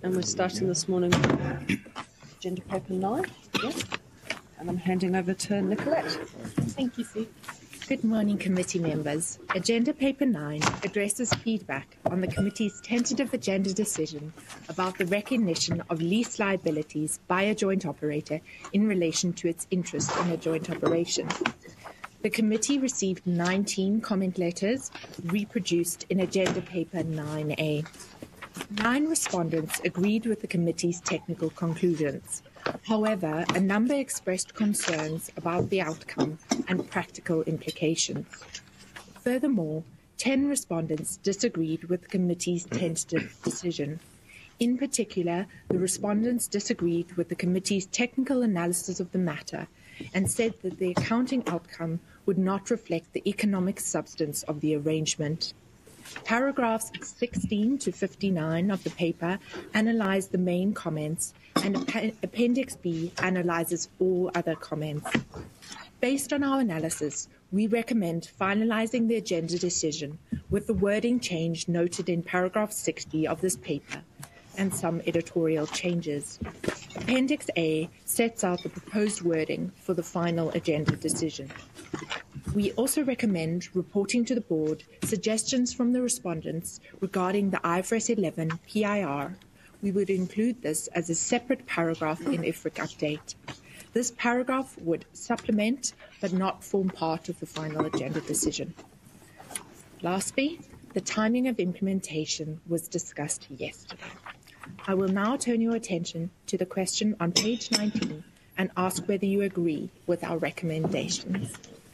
And we're starting this morning with agenda paper 9. Yes. And I'm handing over to Nicolette. Thank you, Sue. Good morning, committee members. Agenda paper 9 addresses feedback on the committee's tentative agenda decision about the recognition of lease liabilities by a joint operator in relation to its interest in a joint operation. The committee received 19 comment letters reproduced in agenda paper 9A. 9 respondents agreed with the committee's technical conclusions. However, a number expressed concerns about the outcome and practical implications. Furthermore, 10 respondents disagreed with the committee's tentative decision. In particular, the respondents disagreed with the committee's technical analysis of the matter and said that the accounting outcome would not reflect the economic substance of the arrangement. Paragraphs 16 to 59 of the paper analyze the main comments, and Appendix B analyzes all other comments. Based on our analysis, we recommend finalizing the agenda decision with the wording change noted in paragraph 60 of this paper and some editorial changes. Appendix A sets out the proposed wording for the final agenda decision. We also recommend reporting to the board suggestions from the respondents regarding the IFRS 11 PIR. We would include this as a separate paragraph in IFRIC update. This paragraph would supplement but not form part of the final agenda decision. Lastly, the timing of implementation was discussed yesterday. I will now turn your attention to the question on page 19 and ask whether you agree with our recommendations.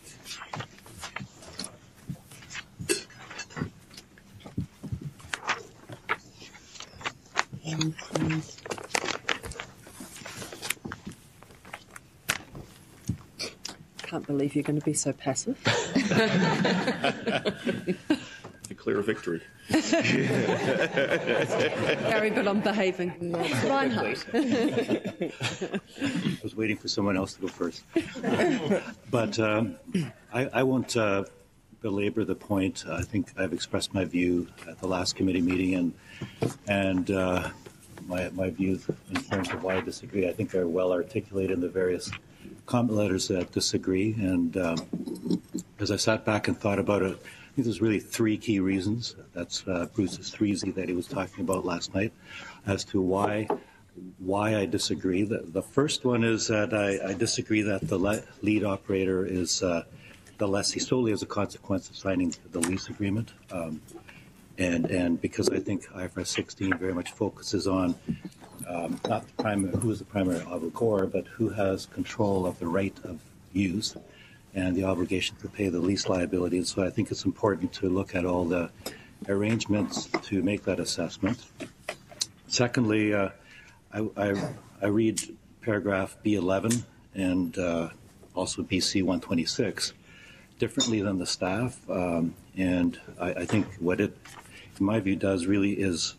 Can't believe you're going to be so passive. Declare a victory. Gary, but I'm behaving. Reinhardt. I was waiting for someone else to go first. But I won't belabor the point. I think I've expressed my view at the last committee meeting, and my views in terms of why I disagree, I think are well articulated in the various comment letters that disagree. And as I sat back and thought about it, I think there's really 3 key reasons. That's Bruce's 3Z that he was talking about last night as to why I disagree. The first one is that I disagree that the lead operator is the lessee solely as a consequence of signing the lease agreement. And because I think IFRS 16 very much focuses on not the primary, who is the primary obligor, but who has control of the right of use and the obligation to pay the lease liability. And so I think it's important to look at all the arrangements to make that assessment. Secondly, I read paragraph B11 and also BC 126 differently than the staff. And I think what it, in my view, does really is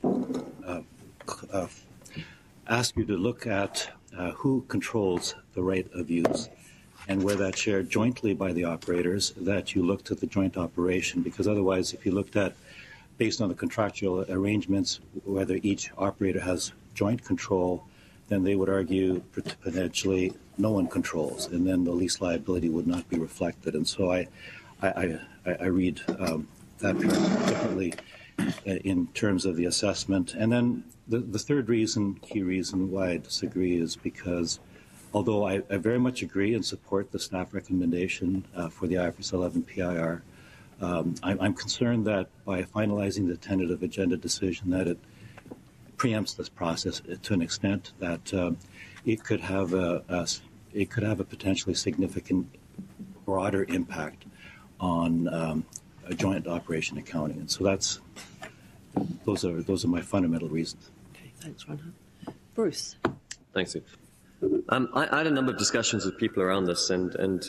ask you to look at who controls the right of use, and where that's shared jointly by the operators, that you look to the joint operation, because otherwise, if you looked at, based on the contractual arrangements, whether each operator has joint control, then they would argue potentially no one controls, and then the lease liability would not be reflected. And so I read that differently in terms of the assessment. And then the third reason, key reason why I disagree is because although I very much agree and support the staff recommendation for the IFRS 11 PIR, I'm concerned that by finalizing the tentative agenda decision that it preempts this process to an extent that it could have a potentially significant broader impact on a joint operation accounting. And so those are my fundamental reasons. Okay, thanks, Reinhardt. Bruce. Thanks, Sue. I had a number of discussions with people around this, and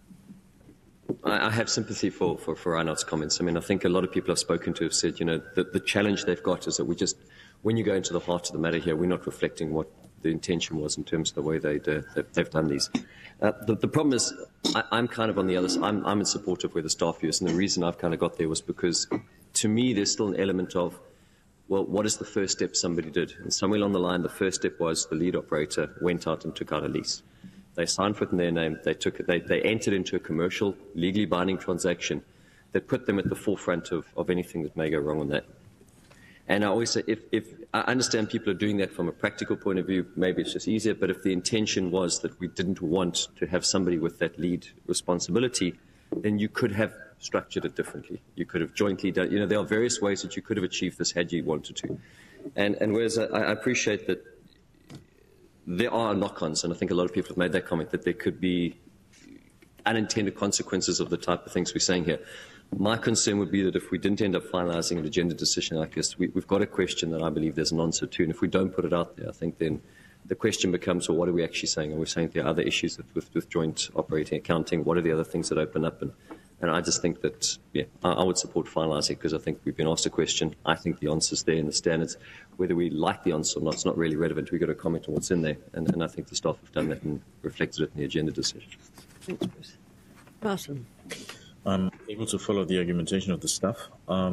I have sympathy for Reinhardt's comments. I mean, I think a lot of people I've spoken to have said, you know, the challenge they've got is that when you go into the heart of the matter here, we're not reflecting what the intention was in terms of the way they've done these. The problem is, I'm kind of on the other side. I'm in support of where the staff view is, and the reason I've kind of got there was because, to me, there's still an element of well, what is the first step somebody did? And somewhere along the line, the first step was the lead operator went out and took out a lease. They signed for it in their name. They entered into a commercial, legally binding transaction that put them at the forefront of anything that may go wrong on that. And I always say, if I understand people are doing that from a practical point of view, maybe it's just easier, but if the intention was that we didn't want to have somebody with that lead responsibility, then you could have structured it differently. You could have jointly done, there are various ways that you could have achieved this had you wanted to. And whereas I appreciate that there are knock-ons, and I think a lot of people have made that comment, that there could be unintended consequences of the type of things we're saying here. My concern would be that if we didn't end up finalising an agenda decision like this, we've got a question that I believe there's an answer to, and if we don't put it out there, I think then the question becomes, well, what are we actually saying? Are we saying there are other issues with joint operating accounting? What are the other things that open up? And I just think that, I would support finalising because I think we've been asked a question. I think the answer's there in the standards. Whether we like the answer or not, it's not really relevant. We've got to comment on what's in there, and I think the staff have done that and reflected it in the agenda decision. Thanks, Bruce. Martin. I'm able to follow the argumentation of the staff.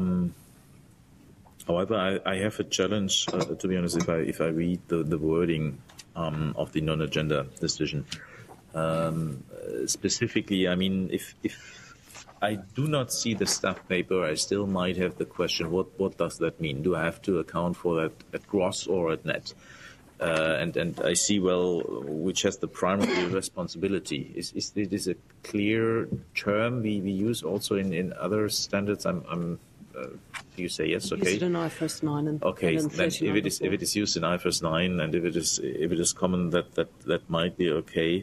However, I have a challenge, to be honest, if I read the wording of the non-agenda decision. Specifically, I mean, if I do not see the staff paper, I still might have the question, what does that mean? Do I have to account for that at gross or at net? And I see, well, which has the primary responsibility. Is this a clear term we use also in other standards? You say yes, okay. Use it in IFRS 9 and okay. And then if it is used in IFRS 9 and if it is common, that might be okay.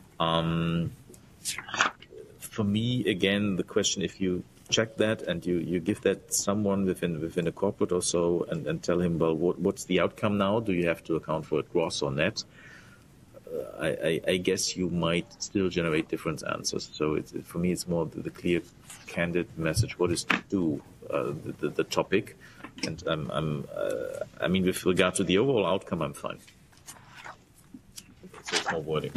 For me, again, the question, if you check that and you give that someone within a corporate or so and tell him, well, what's the outcome now? Do you have to account for it gross or net? I guess you might still generate different answers. So for me, it's more the clear, candid message. What is to do the topic? And I mean, with regard to the overall outcome, I'm fine. So it's more wording.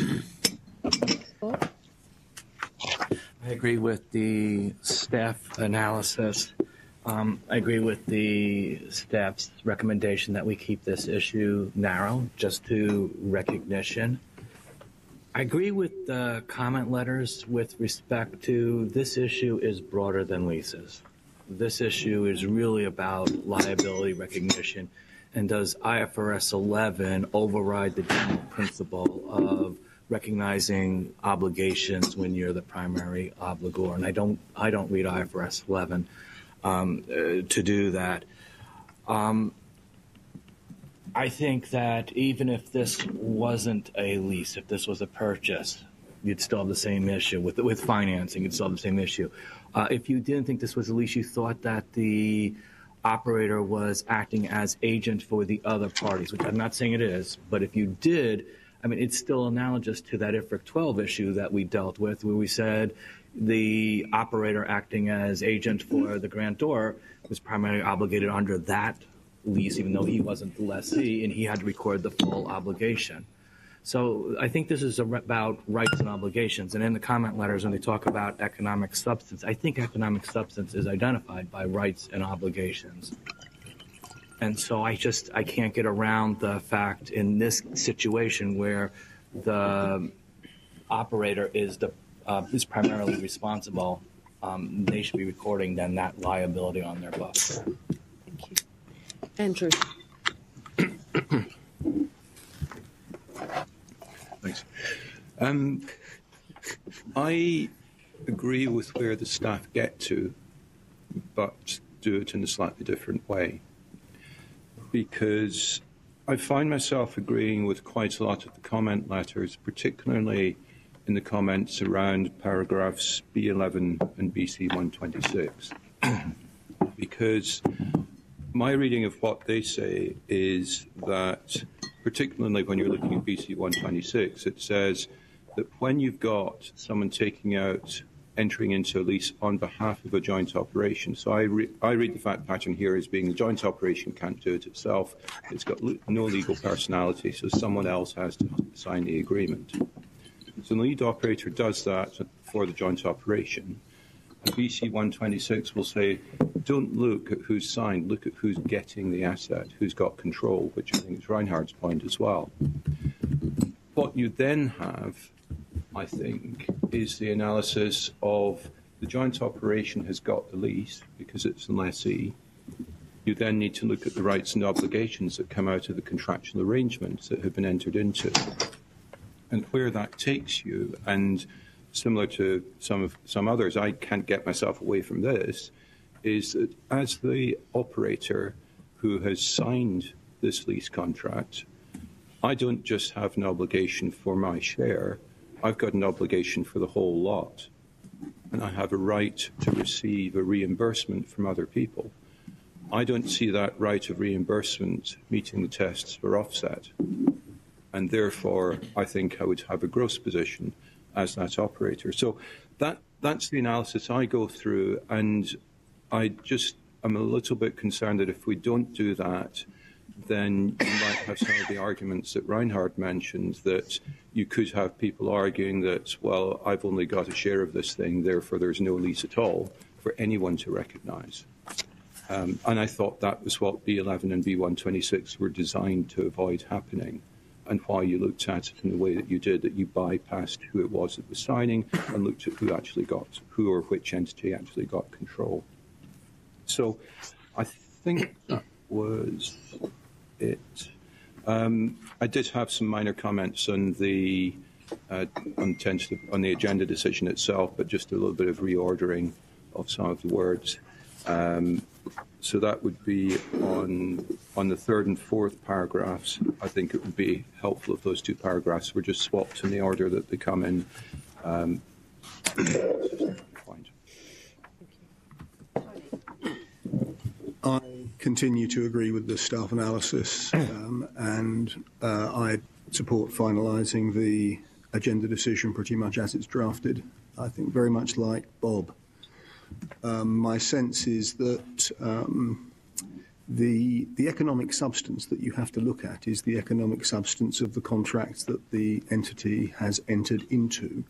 I agree with the staff analysis. I agree with the staff's recommendation that we keep this issue narrow, just to recognition. I agree with the comment letters with respect to this issue is broader than leases. This issue is really about liability recognition. And does IFRS 11 override the general principle of recognizing obligations when you're the primary obligor? And I don't read IFRS 11 to do that. I think that even if this wasn't a lease, if this was a purchase, you'd still have the same issue with financing. You'd still have the same issue. If you didn't think this was a lease, you thought that the operator was acting as agent for the other parties, which I'm not saying it is, but if you did, I mean, it's still analogous to that IFRIC 12 issue that we dealt with, where we said the operator acting as agent for the grantor was primarily obligated under that lease, even though he wasn't the lessee, and he had to record the full obligation. So I think this is about rights and obligations. And in the comment letters, when they talk about economic substance, I think economic substance is identified by rights and obligations. And so I can't get around the fact in this situation where the operator is primarily responsible, they should be recording then that liability on their books. Thank you. Andrew. Thanks. I agree with where the staff get to, but do it in a slightly different way. Because I find myself agreeing with quite a lot of the comment letters, particularly in the comments around paragraphs B11 and BC 126. Because my reading of what they say is that, particularly when you're looking at BC 126, it says that when you've got someone entering into a lease on behalf of a joint operation. So I read the fact pattern here as being the joint operation can't do it itself. It's got no legal personality, so someone else has to sign the agreement. So the lead operator does that for the joint operation. And BC 126 will say don't look at who's signed, look at who's getting the asset, who's got control, which I think is Reinhardt's point as well. What you then have, I think, is the analysis of the joint operation has got the lease because it's the lessee. You then need to look at the rights and obligations that come out of the contractual arrangements that have been entered into. And where that takes you, and similar to some others, I can't get myself away from this, is that as the operator who has signed this lease contract, I don't just have an obligation for my share, I've got an obligation for the whole lot. And I have a right to receive a reimbursement from other people. I don't see that right of reimbursement meeting the tests for offset. And therefore, I think I would have a gross position as that operator. So that's the analysis I go through, and I'm a little bit concerned that if we don't do that, then you might have some of the arguments that Reinhardt mentioned, that you could have people arguing that, well, I've only got a share of this thing, therefore there's no lease at all for anyone to recognise. And I thought that was what B11 and B126 were designed to avoid happening, and why you looked at it in the way that you did, that you bypassed who it was that was signing and looked at who or which entity actually got control. So I think that was it. I did have some minor comments on the agenda decision itself, but just a little bit of reordering of some of the words. So that would be on the third and fourth paragraphs. I think it would be helpful if those two paragraphs were just swapped in the order that they come in. I continue to agree with the staff analysis, and I support finalising the agenda decision pretty much as it's drafted. I think very much like Bob. My sense is that the economic substance that you have to look at is the economic substance of the contracts that the entity has entered into,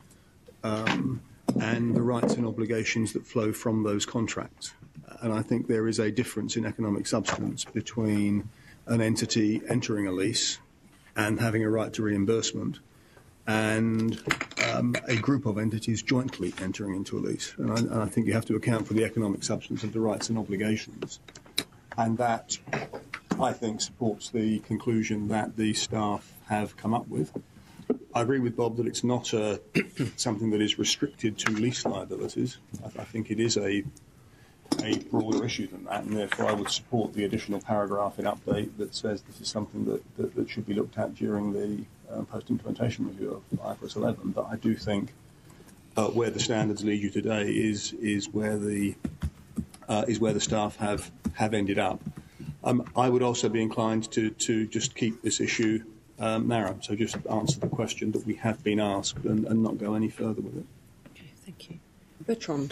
and the rights and obligations that flow from those contracts. And I think there is a difference in economic substance between an entity entering a lease and having a right to reimbursement, and a group of entities jointly entering into a lease. And I think you have to account for the economic substance of the rights and obligations. And that, I think, supports the conclusion that the staff have come up with. I agree with Bob that it's not something that is restricted to lease liabilities. I think it is a broader issue than that, and therefore I would support the additional paragraph in update that says this is something that should be looked at during the post-implementation review of IFRS 11. But I do think where the standards lead you today is where the staff have ended up. I would also be inclined to just keep this issue narrow, so just answer the question that we have been asked and not go any further with it. Okay, thank you. Bertrand.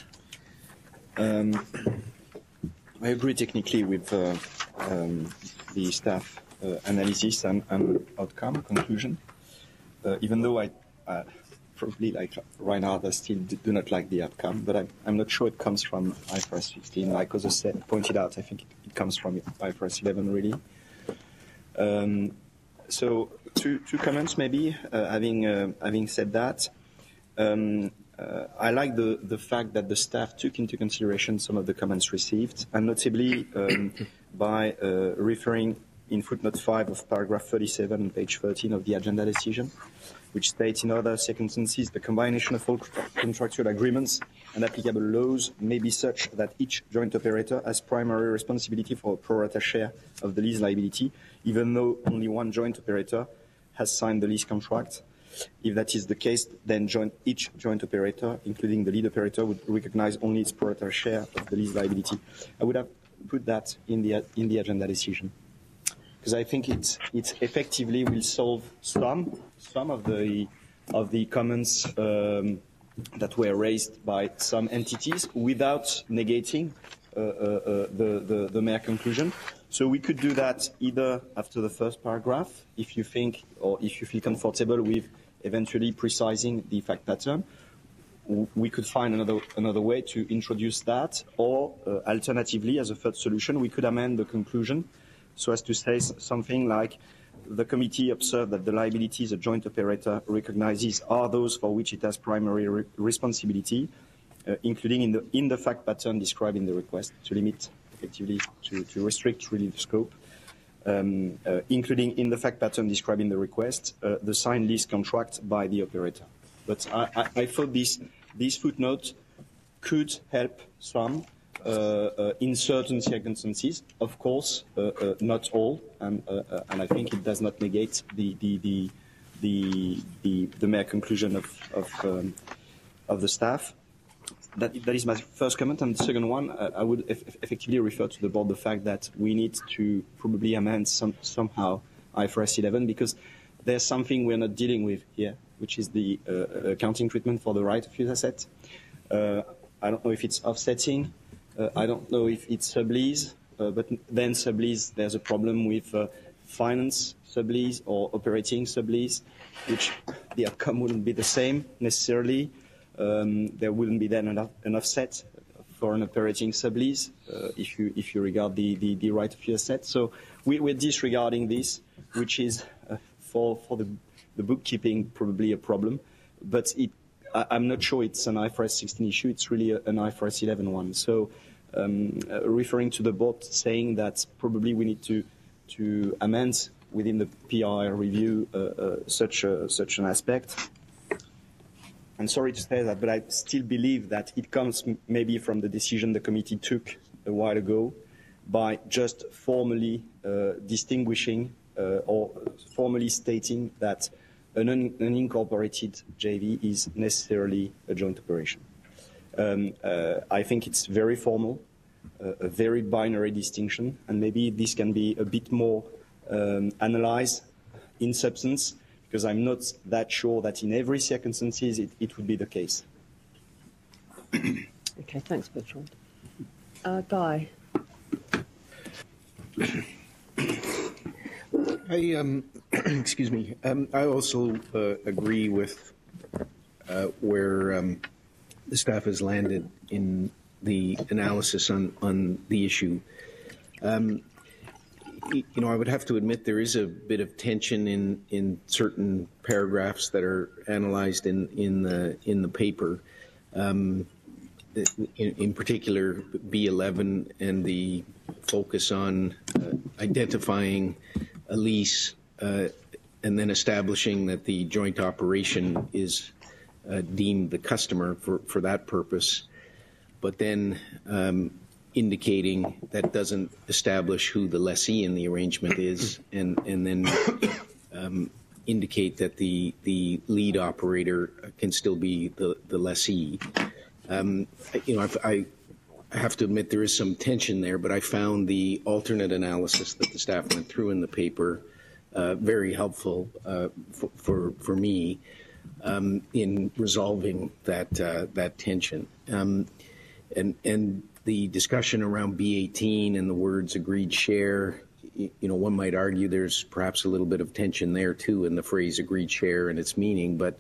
I agree technically with the staff analysis and outcome conclusion, even though I probably, like Reinhard, I still do not like the outcome, but I'm not sure it comes from IFRS 15. Like Jose pointed out, I think it comes from IFRS 11 really. So two comments maybe, having said that. I like the fact that the staff took into consideration some of the comments received, and notably by referring in footnote 5 of paragraph 37 on page 13 of the agenda decision, which states, in other circumstances, the combination of all contractual agreements and applicable laws may be such that each joint operator has primary responsibility for a pro rata share of the lease liability, even though only one joint operator has signed the lease contract. If that is the case, then each joint operator, including the lead operator, would recognize only its pro rata share of the lease liability. I would have put that in the agenda decision, because I think it effectively will solve some of the comments that were raised by some entities without negating the mere conclusion. So we could do that either after the first paragraph, if you think, or if you feel comfortable with eventually precising the fact pattern, we could find another way to introduce that, or alternatively, as a third solution, we could amend the conclusion so as to say something like, the committee observed that the liabilities a joint operator recognizes are those for which it has primary responsibility, including in the fact pattern described in the request, to limit effectively, to restrict really the scope, including in the fact pattern described in the request, the signed lease contract by the operator. But I thought this footnote could help some in certain circumstances, of course, not all, and I think it does not negate the mere conclusion of the staff. That is my first comment, and the second one, I would effectively refer to the board the fact that we need to probably amend somehow IFRS 11, because there's something we're not dealing with here, which is the accounting treatment for the right of use asset. I don't know if it's offsetting. I don't know if it's sublease, but then sublease, there's a problem with finance sublease or operating sublease, which the outcome wouldn't be the same necessarily. There wouldn't be then an offset for an operating sublease if you regard the right of use asset. So we're disregarding this, which is for the bookkeeping probably a problem, but I'm not sure it's an IFRS 16 issue. It's really an IFRS 11 one. So referring to the board saying that probably we need to amend within the PRR review such an aspect. I'm sorry to say that, but I still believe that it comes maybe from the decision the committee took a while ago by just formally distinguishing or formally stating that an unincorporated JV is necessarily a joint operation. I think it's very formal, a very binary distinction, and maybe this can be a bit more analyzed in substance, because I'm not that sure that in every circumstances it would be the case. Okay, thanks, Bertrand. Guy. Excuse me. I also agree with where the staff has landed in the analysis on the issue. I would have to admit there is a bit of tension in certain paragraphs that are analyzed in the paper. In particular, B11 and the focus on identifying a lease and then establishing that the joint operation is deemed the customer for that purpose, but then indicating that doesn't establish who the lessee in the arrangement is, and then indicate that the lead operator can still be the lessee. I have to admit there is some tension there, but I found the alternate analysis that the staff went through in the paper very helpful for me in resolving that tension. And the discussion around B18 and the words agreed share, one might argue there's perhaps a little bit of tension there too in the phrase agreed share and its meaning, but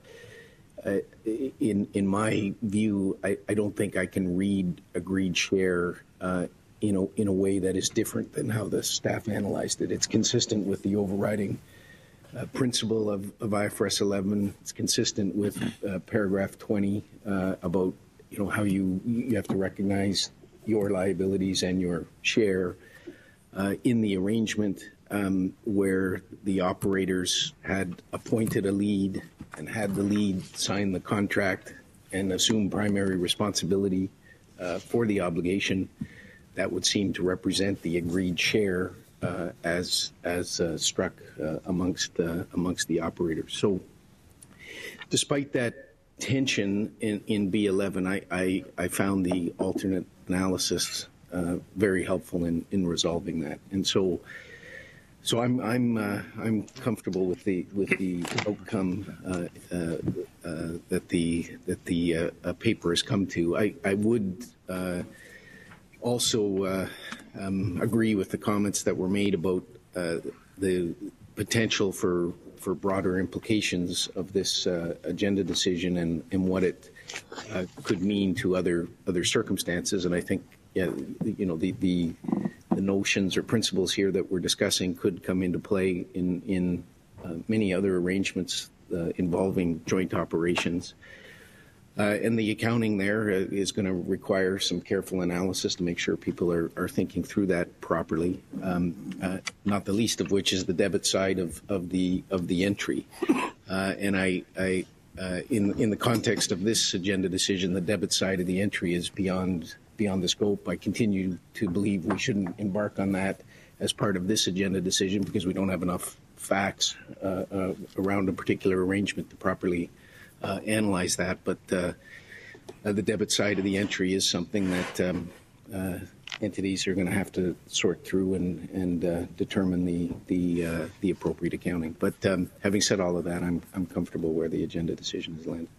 in my view, I don't think I can read agreed share in a way that is different than how the staff analyzed it. It's consistent with the overriding principle of IFRS 11. It's consistent with paragraph 20 about how you have to recognize your liabilities and your share in the arrangement where the operators had appointed a lead and had the lead sign the contract and assume primary responsibility for the obligation. That would seem to represent the agreed share as struck amongst the operators. So despite that tension in B11, I found the alternate analysis very helpful in resolving that, and so I'm comfortable with the outcome that the paper has come to. I would also agree with the comments that were made about the potential for broader implications of this agenda decision and what it could mean to other circumstances. And I think, the notions or principles here that we're discussing could come into play in many other arrangements involving joint operations. And the accounting there is going to require some careful analysis to make sure people are thinking through that properly. Not the least of which is the debit side of the entry. And in the context of this agenda decision, the debit side of the entry is beyond the scope. I continue to believe we shouldn't embark on that as part of this agenda decision because we don't have enough facts around a particular arrangement to properly analyze that. But the debit side of the entry is something that entities are going to have to sort through and determine the appropriate accounting. But having said all of that, I'm comfortable where the agenda decision has landed.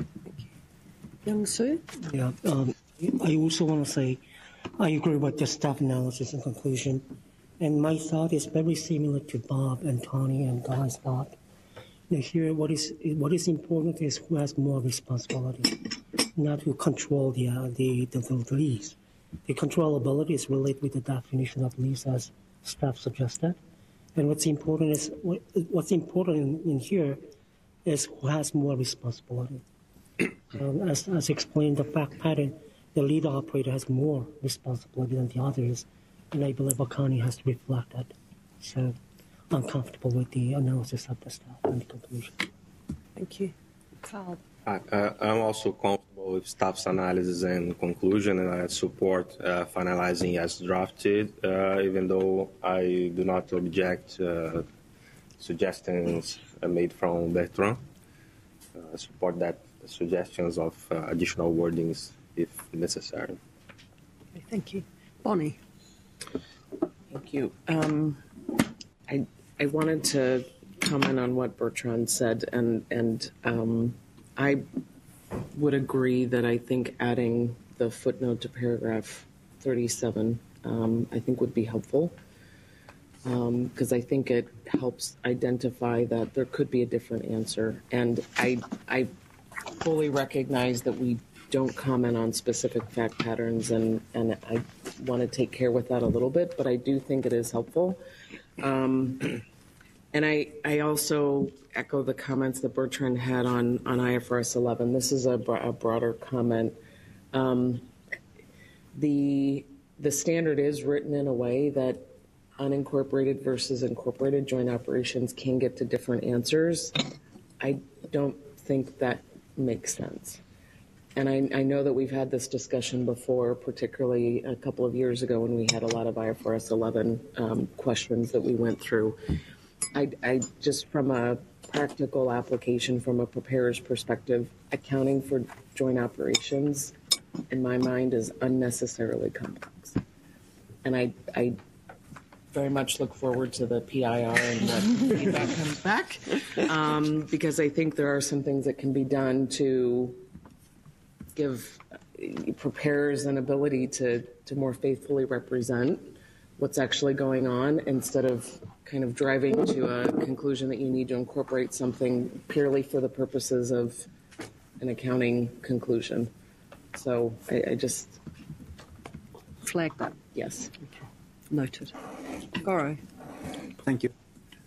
Young Soo? Yeah, I also want to say I agree with the staff analysis and conclusion. And my thought is very similar to Bob and Tony and Guy's thought. Here, what is important is who has more responsibility, not who control the lease. The controllability is related with the definition of lease as staff suggested. And what's important in here is who has more responsibility. As explained, the fact pattern, the lead operator has more responsibility than the others, and I believe accounting has to reflect that. So I'm comfortable with the analysis of the staff and the conclusion. Thank you. Carl? I'm also comfortable with staff's analysis and conclusion, and I support finalizing as drafted, even though I do not object suggestions made from Bertrand. I support that suggestions of additional wordings if necessary. Okay, thank you. Bonnie? Thank you. I wanted to comment on what Bertrand said, and I would agree that I think adding the footnote to paragraph 37 I think would be helpful because I think it helps identify that there could be a different answer. And I fully recognize that we don't comment on specific fact patterns, and I want to take care with that a little bit, but I do think it is helpful. And I also echo the comments that Bertrand had on IFRS 11. This is a broader comment. The standard is written in a way that unincorporated versus incorporated joint operations can get to different answers. I don't think that makes sense. And I know that we've had this discussion before, particularly a couple of years ago when we had a lot of IFRS 11 questions that we went through. I just from a practical application, from a preparer's perspective, accounting for joint operations, in my mind, is unnecessarily complex. And I very much look forward to the PIR and what feedback comes back, because I think there are some things that can be done to give preparers an ability to more faithfully represent what's actually going on instead of kind of driving to a conclusion that you need to incorporate something purely for the purposes of an accounting conclusion. So I just flag that. Yes. Okay. Noted. Goro. Thank you.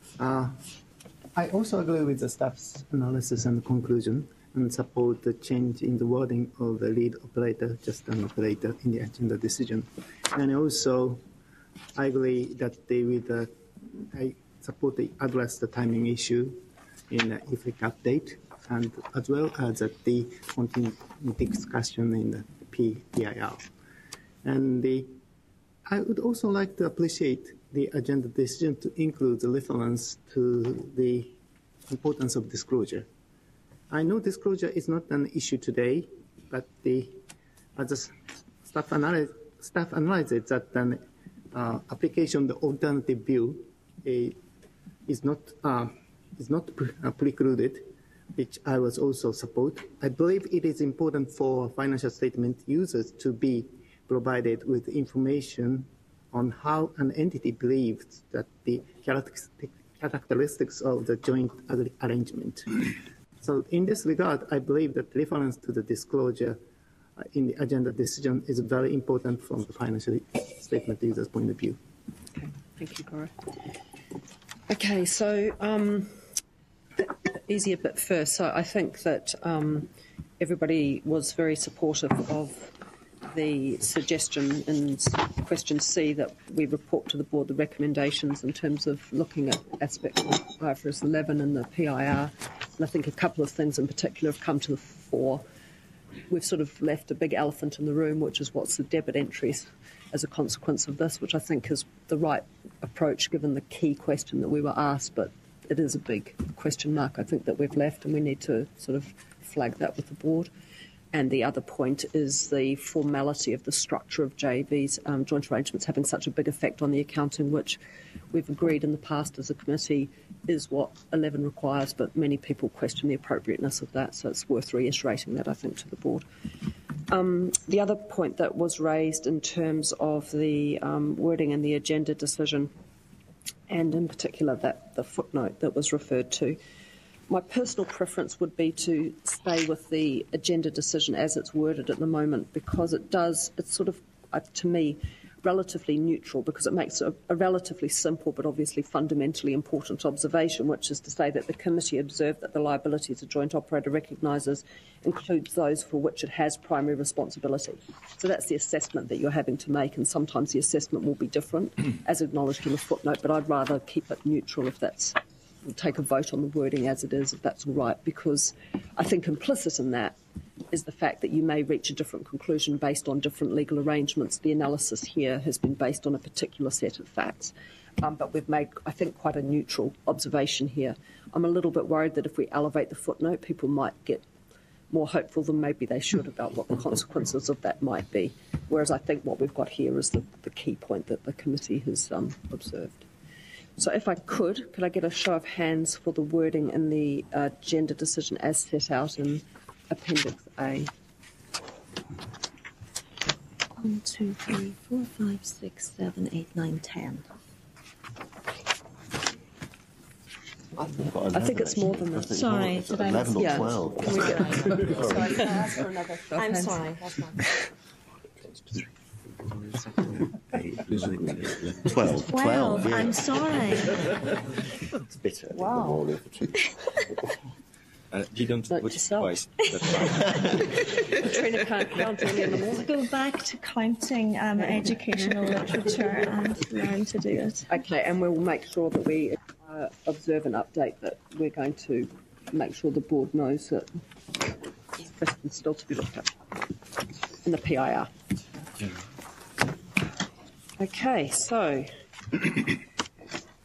I also agree with the staff's analysis and conclusion and support the change in the wording of the lead operator, just an operator, in the agenda decision. And also, I agree that I support the address the timing issue in the IFRIC update, and as well as the continuing discussion in the PIR. And I would also like to appreciate the agenda decision to include the reference to the importance of disclosure. I know disclosure is not an issue today, but as a staff analyzes that an application of the alternative view is not precluded, which I was also support. I believe it is important for financial statement users to be provided with information on how an entity believes that the characteristics of the joint arrangement. So in this regard, I believe that reference to the disclosure in the agenda decision is very important from the financial statement user's point of view. Okay, thank you, Cora. Okay, so easier bit first. So I think that everybody was very supportive of the suggestion in question C that we report to the board the recommendations in terms of looking at aspects of IFRS 11 and the PIR. And I think a couple of things in particular have come to the fore. We've sort of left a big elephant in the room, which is what's the debit entries as a consequence of this, which I think is the right approach given the key question that we were asked, but it is a big question mark, I think, that we've left, and we need to sort of flag that with the board. And the other point is the formality of the structure of JVs, joint arrangements having such a big effect on the accounting, which we've agreed in the past as a committee is what 11 requires, but many people question the appropriateness of that, so it's worth reiterating that, I think, to the board. The other point that was raised in terms of the wording in the agenda decision, and in particular the footnote that was referred to, my personal preference would be to stay with the agenda decision as it's worded at the moment, because it's sort of, to me, relatively neutral, because it makes a relatively simple but obviously fundamentally important observation, which is to say that the committee observed that the liabilities a joint operator recognises includes those for which it has primary responsibility. So that's the assessment that you're having to make, and sometimes the assessment will be different, as acknowledged in the footnote, but I'd rather keep it neutral if that's... We'll take a vote on the wording as it is, if that's all right, because I think implicit in that is the fact that you may reach a different conclusion based on different legal arrangements. The analysis here has been based on a particular set of facts, but we've made, I think, quite a neutral observation here. I'm a little bit worried that if we elevate the footnote, people might get more hopeful than maybe they should about what the consequences of that might be, whereas I think what we've got here is the key point that the committee has observed. So if I could I get a show of hands for the wording in the agenda decision as set out in Appendix A? 1, 2, 3, 4, 5, 6, 7, 8, 9, 10. I think it's more than that. Sorry, did I 11 or yeah. 12. Can we get, sorry, can I ask for another show of I'm hands? sorry, that's not. 12, yeah. I'm sorry. It's bitter. Wow. You don't Note put to self. twice. That's fine. Katrina can't count early in the morning. Go back to counting educational literature and learn to do it. Okay, and we'll make sure that we observe an update that we're going to make sure the board knows that this question's still to be looked at in the PIR. Okay, so